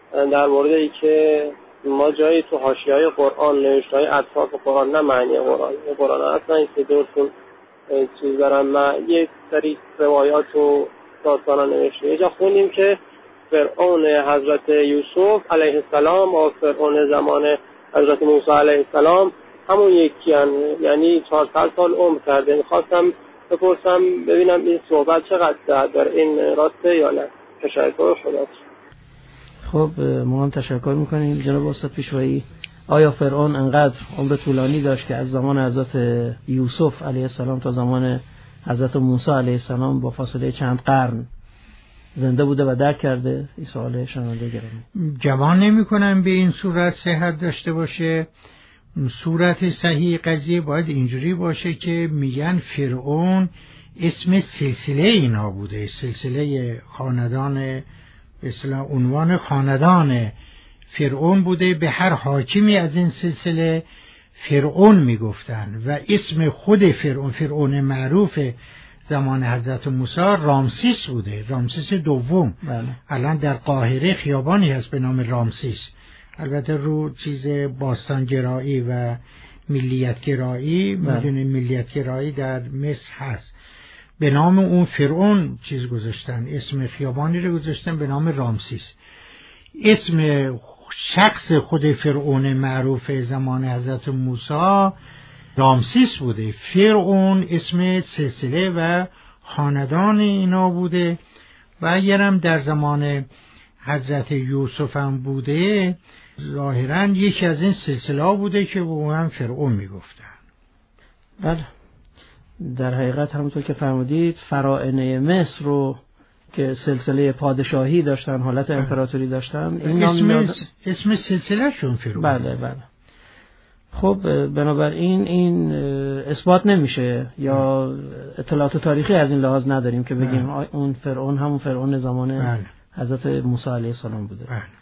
در مورد ای که ما جایی تو حاشیه‌های قرآن نوشته‌های اطراف قرآن نه معنی قرآن اصلا این که درستون چیز دارن ما یک سری روایات و داستانا نوشته. یه جا خوندیم که فرعون حضرت یوسف علیه السلام و فرعون زمان حضرت موسی علیه السلام همون یکی یعنی 400 سال عمر کرده. میخواستم بپرسم ببینم این صحبت چقدر صحت داره، این راسته یا نه؟ تشکر خدا. خب ما هم تشکر میکنیم جناب استاد پیشوایی. آیا فرعون انقدر عمر طولانی داشت که از زمان حضرت یوسف علیه السلام تا زمان حضرت موسی علیه السلام با فاصله چند قرن زنده بوده و درک کرده؟ این سوال شنونده گرامی. جوان نمی کنم به این صورت صحت داشته باشه. صورت صحیح قضیه باید اینجوری باشه که میگن فرعون اسم سلسله اینا بوده، سلسله خاندان به اصطلاح عنوان خاندان فرعون بوده، به هر حاکمی از این سلسله فرعون میگفتن و اسم خود فرعون معروف زمان حضرت موسی رامسیس بوده، رامسیس دوم. بله. الان در قاهره خیابانی هست به نام رامسیس، البته رو چیز باستانگرایی و ملیتگرایی. میدونید ملیتگرایی در مصر هست، به نام اون فرعون چیز گذاشتن، اسم خیابانی رو گذاشتن به نام رامسیس. اسم شخص خود فرعون معروف زمان حضرت موسی رامسیس بوده. فرعون اسم سلسله و خاندان اینا بوده و اگرم در زمان حضرت یوسف هم بوده، ظاهراً یکی از این سلسله بوده که به اون هم فرعون میگفتن. بله، در حقیقت همونطور که فرمودید فراعنه مصر رو که سلسله پادشاهی داشتن، حالت امپراتوری داشتن، این اسم سلسله شون فرعون. بله بله. خب بنابراین این اثبات نمیشه یا اطلاعات تاریخی از این لحاظ نداریم که بگیم اون فرعون همون فرعون زمان حضرت موسی علیه السلام بوده.